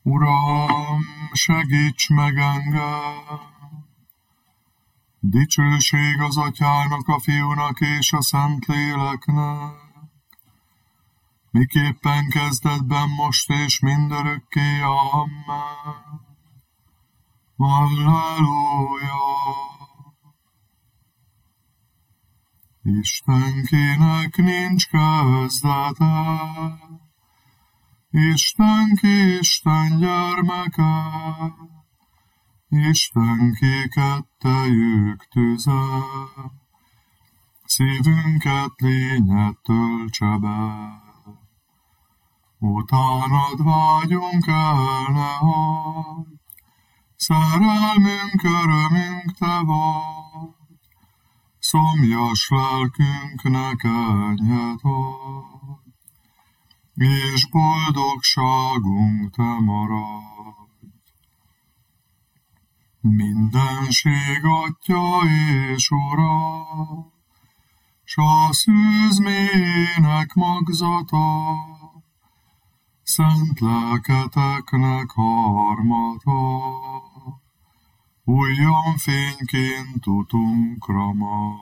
Uram, segíts meg engem! Dicsőség az Atyának, a Fiúnak és a Szentléleknek, miképpen kezdetben, most és mindörökké. Amen. Halleluja! Istenkinek nincs kezdete, Istenki Isten gyermeke, Istenki kettejük tüze, szívünket lényet töltse be. Utánad vágyunk el, ne hagyj, szerelmünk, örömünk te vagy, szomjas lelkünknek enyhet adj, és boldogságunk te maradj. Mindenség Atya és Ura, s a szűzmének magzata, szent lelketeknek harmata, újjon fényként utunkra ma.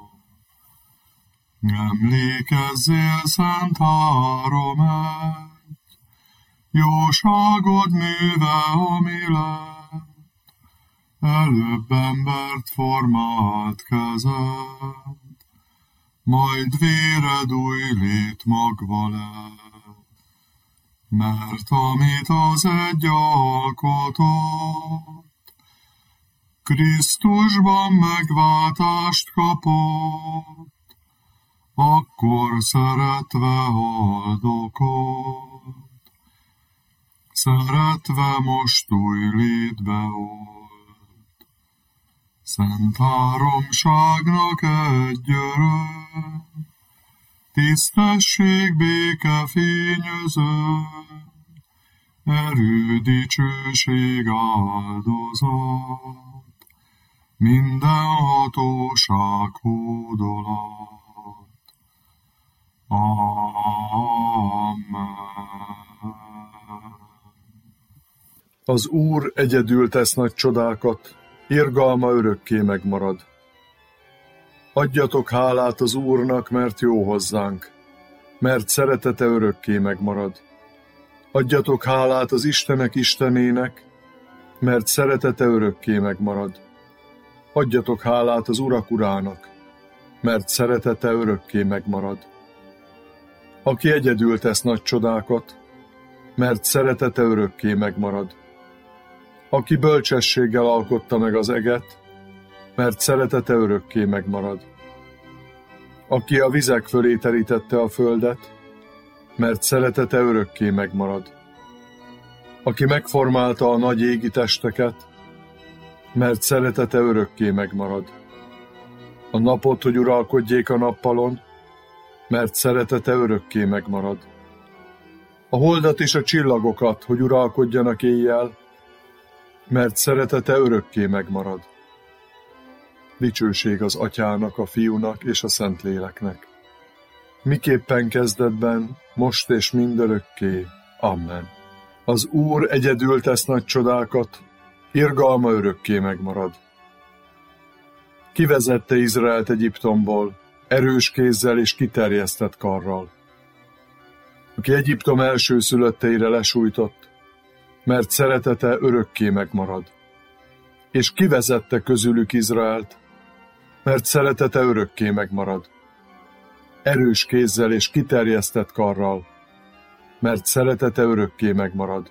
Emlékezzél, Szent Három-Egy, jóságod műve, ami lett, előbb embert formált kezed, majd véred új lét magva lett. Mert amit az egy alkotott, Krisztusban megváltást kapott, akkor szeretve haldokolt, szeretve most új létbe olt. Szent Háromságnak egy örök, tisztesség, béke fényöző, erő, dicsőség, áldozat, minden hatóság hódolat. Amen. Az Úr egyedül tesz nagy csodákat, irgalma örökké megmarad. Adjatok hálát az Úrnak, mert jó hozzánk, mert szeretete örökké megmarad. Adjatok hálát az Istenek Istenének, mert szeretete örökké megmarad. Adjatok hálát az Urak Urának, mert szeretete örökké megmarad. Aki egyedül tesz nagy csodákat, mert szeretete örökké megmarad. Aki bölcsességgel alkotta meg az eget, mert szeretete örökké megmarad. Aki a vizek fölé terítette a földet, mert szeretete örökké megmarad. Aki megformálta a nagy égi testeket, mert szeretete örökké megmarad. A napot, hogy uralkodjék a nappalon, mert szeretete örökké megmarad. A holdat és a csillagokat, hogy uralkodjanak éjjel, mert szeretete örökké megmarad. Dicsőség az Atyának, a Fiúnak és a Szentléleknek, miképpen kezdetben, most és mindörökké. Amen. Az Úr egyedül tesz nagy csodákat, irgalma örökké megmarad. Kivezette Izraelt Egyiptomból, erős kézzel és kiterjesztett karral. Aki Egyiptom elsőszülötteire lesújtott, mert szeretete örökké megmarad. És kivezette közülük Izraelt, mert szeretete örökké megmarad. Erős kézzel és kiterjesztett karral, mert szeretete örökké megmarad.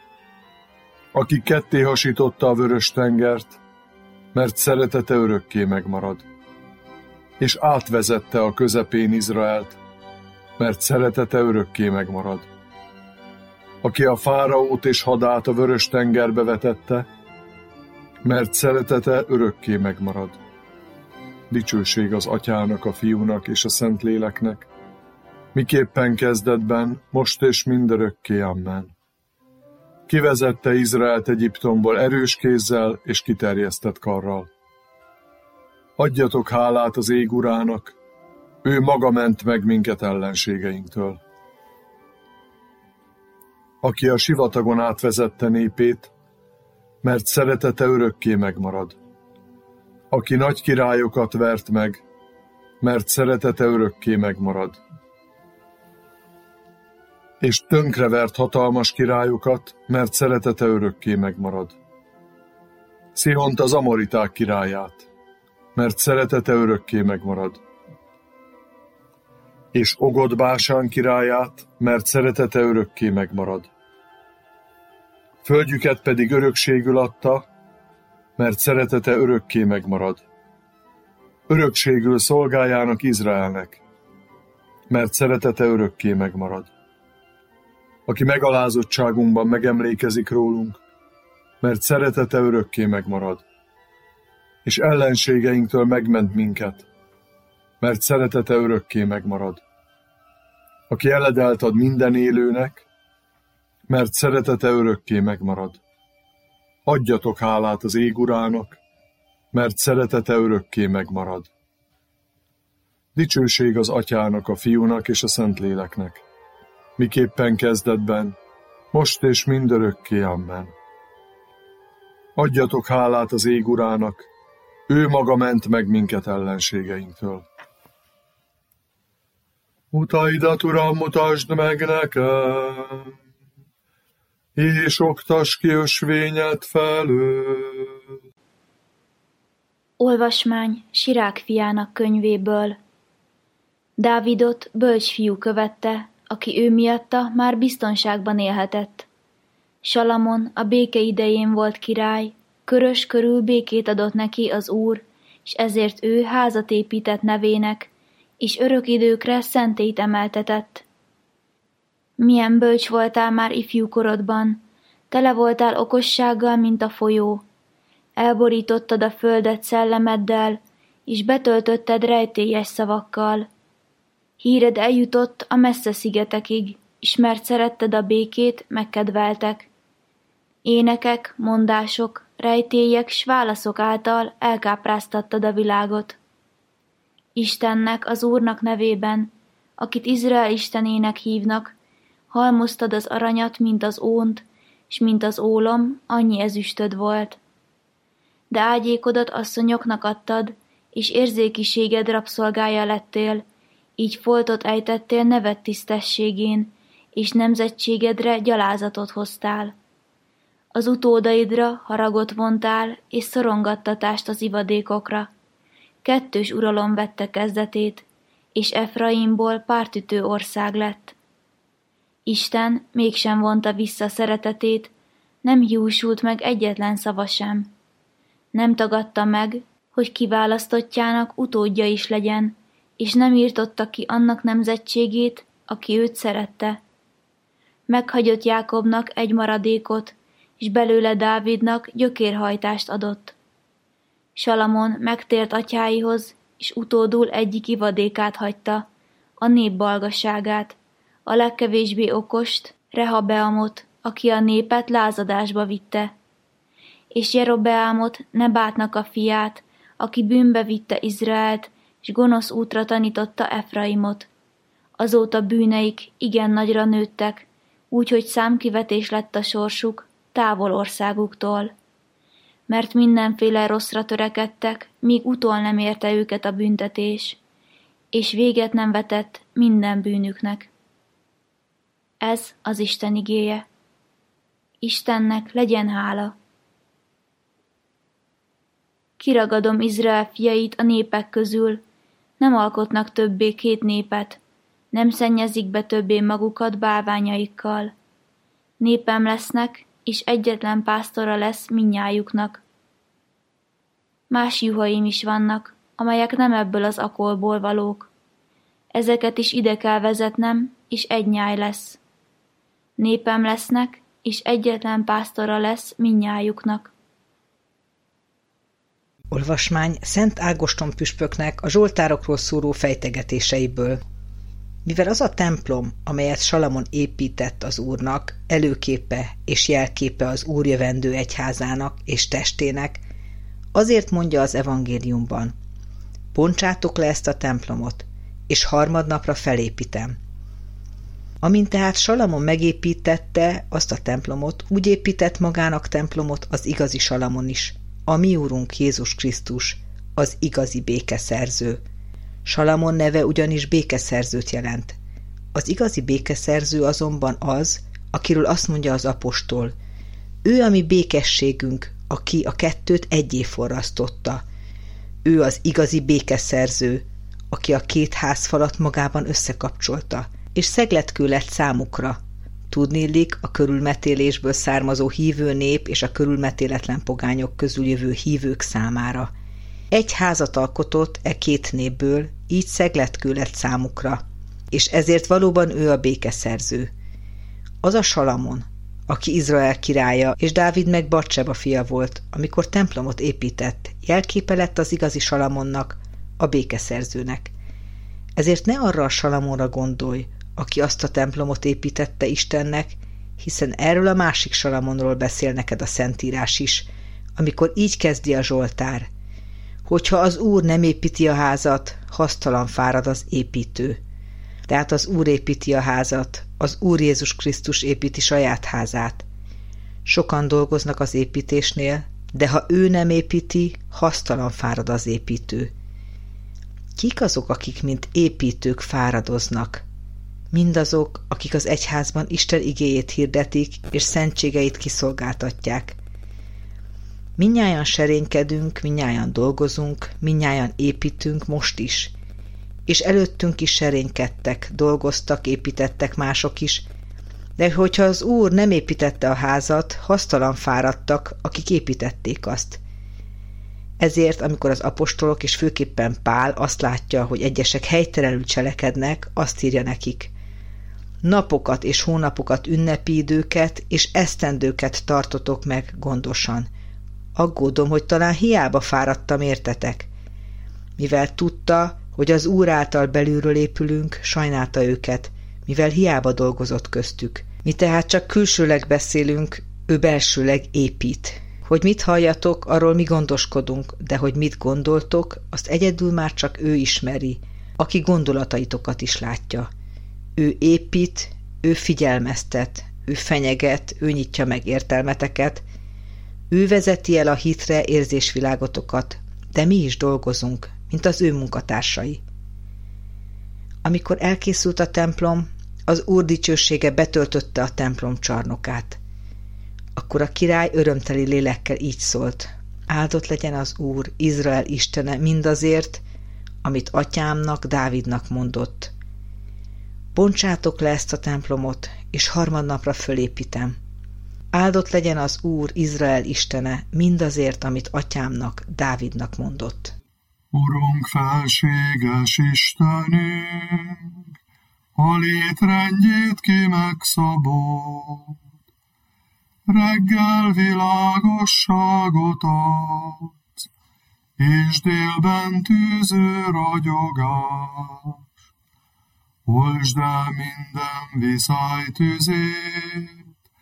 Aki ketté hasította a Vörös-tengert, mert szeretete örökké megmarad. És átvezette a közepén Izraelt, mert szeretete örökké megmarad. Aki a fáraót és hadát a Vörös-tengerbe vetette, mert szeretete örökké megmarad. Dicsőség az Atyának, a Fiúnak és a Szentléleknek, miképpen kezdetben, most és mindörökké. Amen. Kivezette Izraelt Egyiptomból erős kézzel és kiterjesztett karral. Adjatok hálát az ég Urának, ő maga ment meg minket ellenségeinktől. aki a sivatagon átvezette népét, mert szeretete örökké megmarad. Aki nagy királyokat vert meg, mert szeretete örökké megmarad. És tönkrevert hatalmas királyokat, mert szeretete örökké megmarad. Szihont az amoriták királyát, mert szeretete örökké megmarad. És Ogod Básán királyát, mert szeretete örökké megmarad. Földjüket pedig örökségül adta, mert szeretete örökké megmarad. Örökségül szolgájának Izraelnek, mert szeretete örökké megmarad. Aki megalázottságunkban megemlékezik rólunk, mert szeretete örökké megmarad. És ellenségeinktől megment minket, mert szeretete örökké megmarad. Aki eledelt ad minden élőnek, mert szeretete örökké megmarad. Adjatok hálát az ég Urának, mert szeretete örökké megmarad. Dicsőség az Atyának, a Fiúnak és a Szentléleknek, miképpen kezdetben, most és mindörökké, amen. Adjatok hálát az ég Urának, ő maga ment meg minket ellenségeinktől. Utaidat, Uram, mutasd meg nekem, és oktass ki ösvényed felől. Olvasmány Sirák fiának könyvéből. Dávidot bölcs fiú követte, aki ő miatta már biztonságban élhetett. Salamon a béke idején volt király, körös körül békét adott neki az Úr, és ezért ő házat épített nevének, és örök időkre szentélyt emeltetett. Milyen bölcs voltál már ifjú korodban, tele voltál okossággal, mint a folyó. Elborítottad a földet szellemeddel, és betöltötted rejtélyes szavakkal. Híred eljutott a messze szigetekig, és mert szeretted a békét, megkedveltek. Énekek, mondások, rejtélyek s válaszok által elkápráztattad a világot. Istennek, az Úrnak nevében, akit Izrael istenének hívnak, halmoztad az aranyat, mint az ónt, s mint az ólom, annyi ezüstöd volt. De ágyékodat asszonyoknak adtad, és érzékiséged rabszolgája lettél, így foltot ejtettél neved tisztességén, és nemzetségedre gyalázatot hoztál. Az utódaidra haragot vontál, és szorongattatást az ivadékokra. Kettős uralom vette kezdetét, és Efraimból pártütő ország lett. Isten mégsem vonta vissza szeretetét, nem hiúsult meg egyetlen szava sem. Nem tagadta meg, hogy kiválasztottjának utódja is legyen, és nem írtotta ki annak nemzetségét, aki őt szerette. Meghagyott Jákobnak egy maradékot, és belőle Dávidnak gyökérhajtást adott. Salamon megtért atyáihoz, és utódul egyik ivadékát hagyta, a nép balgasságát, a legkevésbé okost, Rehabeamot, aki a népet lázadásba vitte. És Jerobeámot, Nebátnak a fiát, aki bűnbe vitte Izraelt, és gonosz útra tanította Efraimot. Azóta bűneik igen nagyra nőttek, úgyhogy számkivetés lett a sorsuk távol országuktól. Mert mindenféle rosszra törekedtek, míg utol nem érte őket a büntetés, és véget nem vetett minden bűnüknek. Ez az Isten igéje. Istennek legyen hála. Kiragadom Izrael fiait a népek közül, nem alkotnak többé két népet, nem szennyezik be többé magukat bálványaikkal. Népem lesznek, és egyetlen pásztora lesz mindnyájuknak. Más juhaim is vannak, amelyek nem ebből az akolból valók. Ezeket is ide kell vezetnem, és egy nyáj lesz. Népem lesznek, és egyetlen pásztora lesz mindnyájuknak. Olvasmány Szent Ágoston püspöknek a zsoltárokról szóló fejtegetéseiből. Mivel az a templom, amelyet Salamon épített az Úrnak, előképe és jelképe az Úr jövendő egyházának és testének, azért mondja az evangéliumban: bontsátok le ezt a templomot, és harmadnapra felépítem. Amint tehát Salamon megépítette azt a templomot, úgy épített magának templomot az igazi Salamon is, a mi úrunk Jézus Krisztus, az igazi békeszerző. Salamon neve ugyanis békeszerzőt jelent. Az igazi békeszerző azonban az, akiről azt mondja az apostol, ő a mi békességünk, aki a kettőt egyé forrasztotta. Ő az igazi békeszerző, aki a két házfalat magában összekapcsolta, és szegletkő lett számukra. Tudniillik, a körülmetélésből származó hívő nép és a körülmetéletlen pogányok közül jövő hívők számára. Egy házat alkotott e két népből, így szegletkő lett számukra, és ezért valóban ő a békeszerző. Az a Salamon, aki Izrael királya, és Dávid meg Batseba fia volt, amikor templomot épített, jelképe lett az igazi Salamonnak, a békeszerzőnek. Ezért ne arra a Salamonra gondolj, aki azt a templomot építette Istennek, hiszen erről a másik Salamonról beszél neked a Szentírás is, amikor így kezdi a Zsoltár. Hogyha az Úr nem építi a házat, hasztalan fárad az építő. Tehát az Úr építi a házat, az Úr Jézus Krisztus építi saját házát. Sokan dolgoznak az építésnél, de ha ő nem építi, hasztalan fárad az építő. Kik azok, akik mint építők fáradoznak? Mindazok, akik az egyházban Isten igéjét hirdetik, és szentségeit kiszolgáltatják. Mindnyájan serénykedünk, mindnyájan dolgozunk, mindnyájan építünk most is. És előttünk is serénykedtek, dolgoztak, építettek mások is, de hogyha az Úr nem építette a házat, hasztalan fáradtak, akik építették azt. Ezért, amikor az apostolok és főképpen Pál azt látja, hogy egyesek helytelenül cselekednek, azt írja nekik: napokat és hónapokat, ünnepi időket és esztendőket tartotok meg gondosan. Aggódom, hogy talán hiába fáradtam értetek. Mivel tudta, hogy az Úr által belülről épülünk, sajnálta őket, mivel hiába dolgozott köztük. Mi tehát csak külsőleg beszélünk, ő belsőleg épít. Hogy mit halljatok, arról mi gondoskodunk, de hogy mit gondoltok, azt egyedül már csak ő ismeri, aki gondolataitokat is látja. Ő épít, ő figyelmeztet, ő fenyeget, ő nyitja meg értelmeteket, ő vezeti el a hitre érzésvilágotokat, de mi is dolgozunk, mint az ő munkatársai. Amikor elkészült a templom, az Úr dicsősége betöltötte a templom csarnokát. Akkor a király örömteli lélekkel így szólt: áldott legyen az Úr, Izrael Istene mindazért, amit atyámnak, Dávidnak mondott. Bontsátok le ezt a templomot, és harmadnapra fölépítem. Áldott legyen az Úr, Izrael Istene mindazért, amit atyámnak, Dávidnak mondott. Urunk, felséges Istenünk, a létrendjét ki megszabod, reggel világosságot adsz, és délben tűző ragyogás. Oltsd el minden viszálytüzét,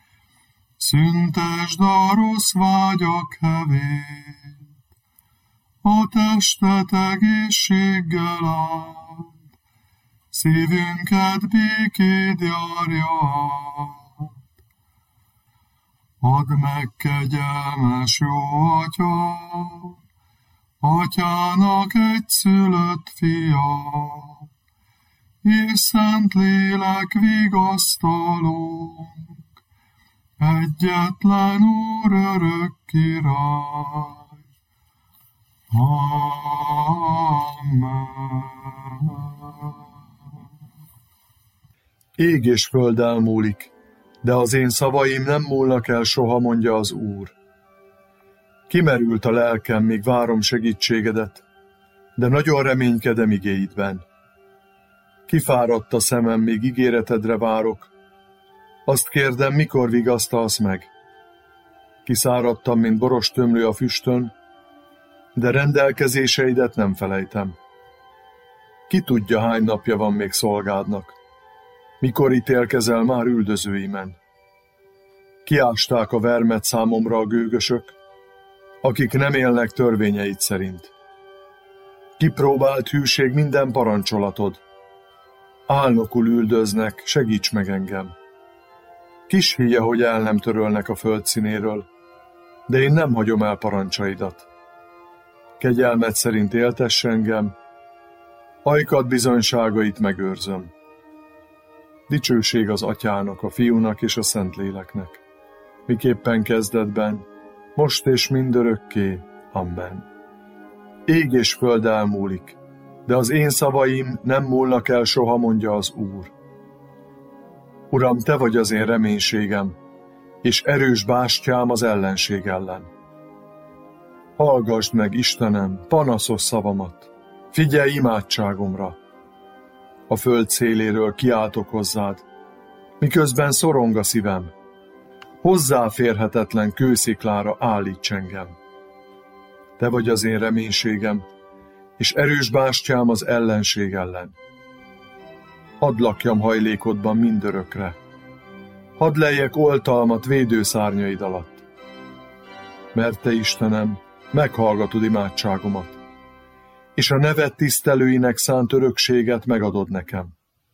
szüntesd a rossz vágyak hevét, a testet egészséggel áld, szívünket békéd járja át. Add meg kegyelmes jó Atyát, Atyának egyszülött fia, és Szent Lélek vigasztalónk, egyetlen Úr örök király. Amen. Ég és föld elmúlik, de az én szavaim nem múlnak el soha, mondja az Úr. Kimerült a lelkem, míg várom segítségedet, de nagyon reménykedem igéidben. Kifáradt a szemem, míg ígéretedre várok. Azt kérdem, mikor vigasztalsz meg? Kiszáradtam, mint boros tömlő a füstön, de rendelkezéseidet nem felejtem. Ki tudja, hány napja van még szolgádnak? Mikor ítélkezel már üldözőimen? Kiásták a vermet számomra a gőgösök, akik nem élnek törvényeid szerint. Kipróbált hűség minden parancsolatod. Álnokul üldöznek, segíts meg engem. Kis hülye, hogy el nem törölnek a földszínéről, de én nem hagyom el parancsaidat. Kegyelmed szerint éltess engem, ajkad bizonyságait megőrzöm. Dicsőség az Atyának, a Fiúnak és a Szentléleknek, miképpen kezdetben, most és mindörökké. Amen. Ég és föld elmúlik, de az én szavaim nem múlnak el soha, mondja az Úr. Uram, te vagy az én reménységem, és erős bástyám az ellenség ellen. Hallgasd meg, Istenem, panaszos szavamat, figyelj imádságomra. A föld széléről kiáltok hozzád, miközben szorong a szívem. Hozzáférhetetlen kősziklára állíts engem. Te vagy az én reménységem, és erős bástyám az ellenség ellen. Hadd lakjam hajlékodban mindörökre. Hadd lejjek oltalmat védőszárnyaid alatt. Mert te, Istenem, meghallgatod imádságomat, és a neved tisztelőinek szánt örökséget megadod nekem.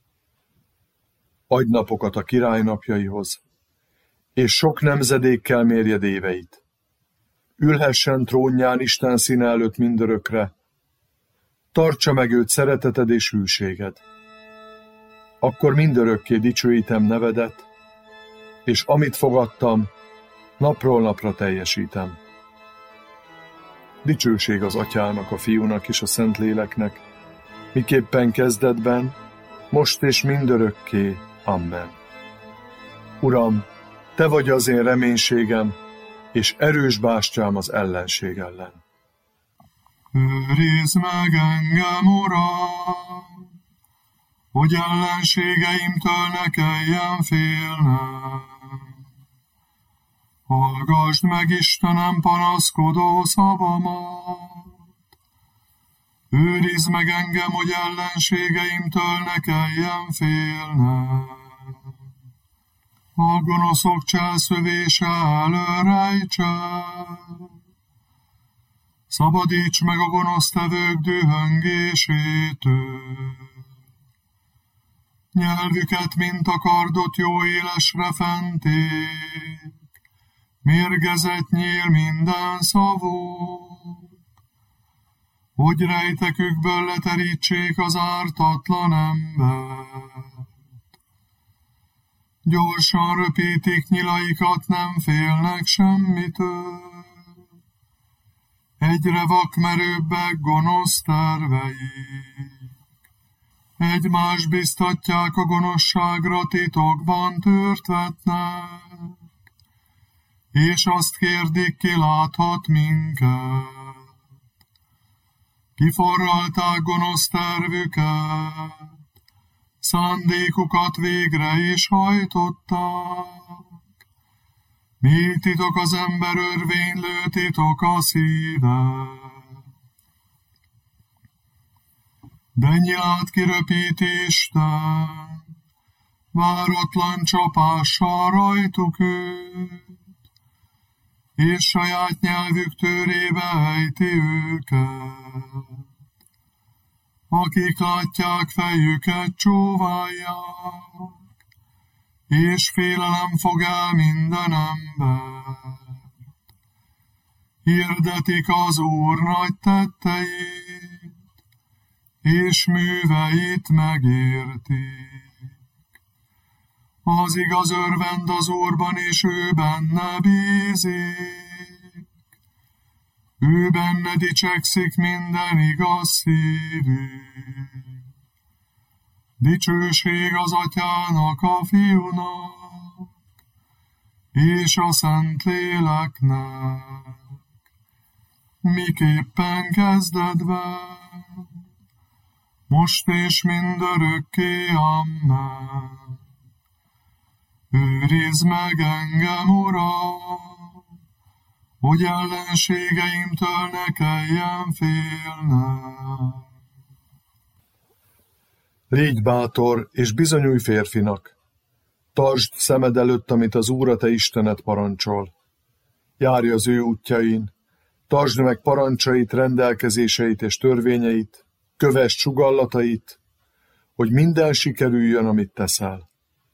Adj napokat a király napjaihoz, és sok nemzedékkel mérjed éveit. Ülhessen trónján Isten színe előtt mindörökre, tartsa meg őt szereteted és hűséged. Akkor mindörökké dicsőítem nevedet, és amit fogadtam, napról napra teljesítem. Dicsőség az Atyának, a Fiúnak és a Szentléleknek, miképpen kezdetben, most és mindörökké. Amen. Uram, te vagy az én reménységem, és erős bástyám az ellenség ellen. Őrizd meg engem, Uram, hogy ellenségeimtől ne kelljen félnem. Hallgasd meg, Istenem, panaszkodó szavamat. Őrizd meg engem, hogy ellenségeimtől ne kelljen félnem. A gonoszok cselszövése elől rejtsen. Szabadíts meg a gonosztevők dühöngésétől. Nyelvüket, mint a kardot, jó élesre fenték. Mérgezet nyíl minden szavuk, hogy rejtekükből leterítsék az ártatlan embert. Gyorsan röpítik nyilaikat, nem félnek semmitől. Egyre vakmerőbbek gonosz terveik. Egymást biztatják a gonoszságra, titokban tört vetnek, és azt kérdik, ki láthat minket. Kiforralták gonosz tervüket, szándékukat végre is hajtották. Mi titok az ember örvénylő, titok a szíve. De nyilát kiröpíti Isten, váratlan csapással rajtuk őt, és saját nyelvük tőrébe ejti őket. Akik látják, fejüket csóválják, és félelem fog el minden embert. Hirdetik az Úr nagy tetteit, és műveit megértik. Az igaz örvend az Úrban, és ő benne bízik. Ő benne dicsekszik minden igaz szívű. Dicsőség az Atyának, a Fiúnak, és a Szentléleknek, miképpen kezdetben, most és mindörökké. Amen. Őrizd meg engem, Uram, hogy ellenségeimtől ne kelljen félnem. Légy bátor, és bizonyulj férfinak. Tartsd szemed előtt, amit az Úr a te Istened parancsol. Járj az ő útjain, tartsd meg parancsait, rendelkezéseit és törvényeit, kövess sugallatait, hogy minden sikerüljön, amit teszel.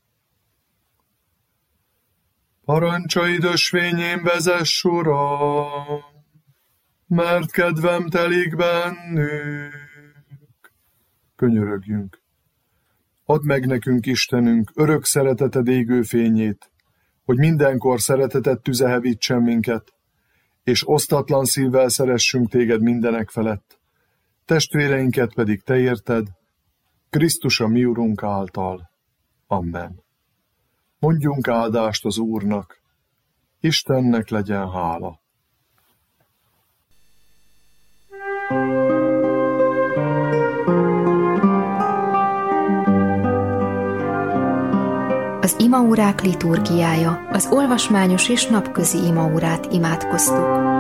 Parancsaid ösvényén vezess, Uram, mert kedvem telik bennük. Könyörögjünk. Add meg nekünk, Istenünk, örök szereteted égő fényét, hogy mindenkor szereteted tüze hevítsen minket, és osztatlan szívvel szeressünk téged mindenek felett, testvéreinket pedig te érted, Krisztus a mi Urunk által. Amen. Mondjunk áldást az Úrnak, Istennek legyen hála. Az imaórák liturgiája, az olvasmányos és napközi imaórát imádkoztuk.